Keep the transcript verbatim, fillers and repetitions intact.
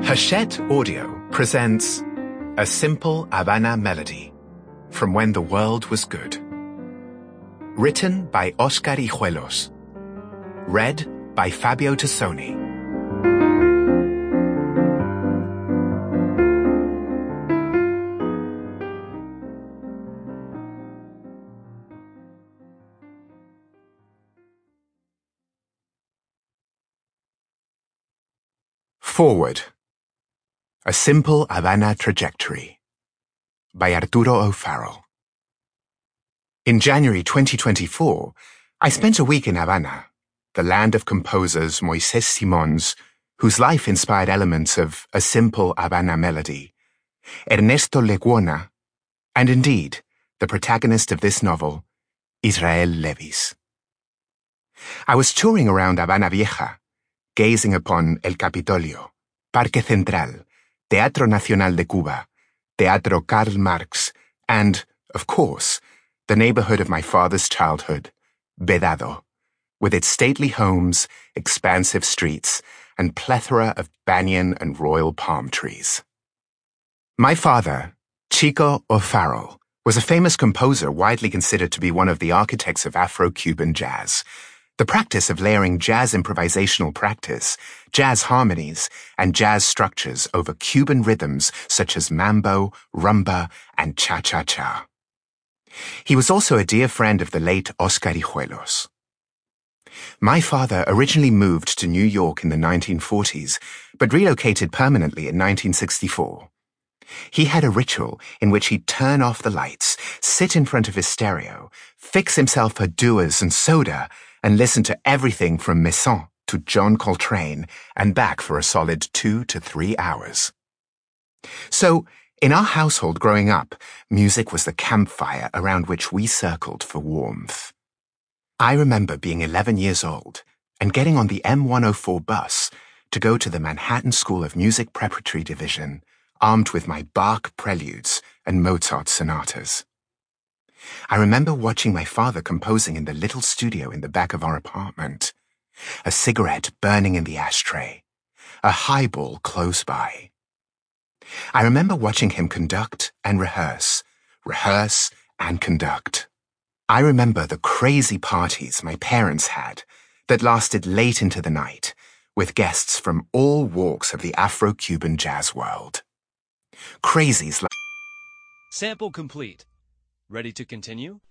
Hachette Audio presents A Simple Havana Melody from When the World Was Good. Written by Oscar Hijuelos. Read by Fabio Tassoni. Forward. A Simple Havana Trajectory by Arturo O'Farrell. In January twenty twenty-four, I spent a week in Havana, the land of composers Moisés Simons, whose life inspired elements of A Simple Havana Melody, Ernesto Lecuona, and indeed, the protagonist of this novel, Israel Leviz. I was touring around Havana Vieja, gazing upon El Capitolio, Parque Central, Teatro Nacional de Cuba, Teatro Karl Marx, and, of course, the neighborhood of my father's childhood, Vedado, with its stately homes, expansive streets, and plethora of banyan and royal palm trees. My father, Chico O'Farrell, was a famous composer widely considered to be one of the architects of Afro-Cuban jazz. The practice of layering jazz improvisational practice, jazz harmonies, and jazz structures over Cuban rhythms such as mambo, rumba, and cha-cha-cha. He was also a dear friend of the late Oscar Hijuelos. My father originally moved to New York in the nineteen forties, but relocated permanently in nineteen sixty-four. He had a ritual in which he'd turn off the lights, sit in front of his stereo, fix himself a duas and soda, and listen to everything from Masson to John Coltrane and back for a solid two to three hours. So, in our household growing up, music was the campfire around which we circled for warmth. I remember being eleven years old and getting on the M one oh four bus to go to the Manhattan School of Music Preparatory Division, armed with my Bach preludes and Mozart sonatas. I remember watching my father composing in the little studio in the back of our apartment, a cigarette burning in the ashtray, a highball close by. I remember watching him conduct and rehearse, rehearse and conduct. I remember the crazy parties my parents had that lasted late into the night, with guests from all walks of the Afro-Cuban jazz world. Crazies like... Sample complete. Ready to continue?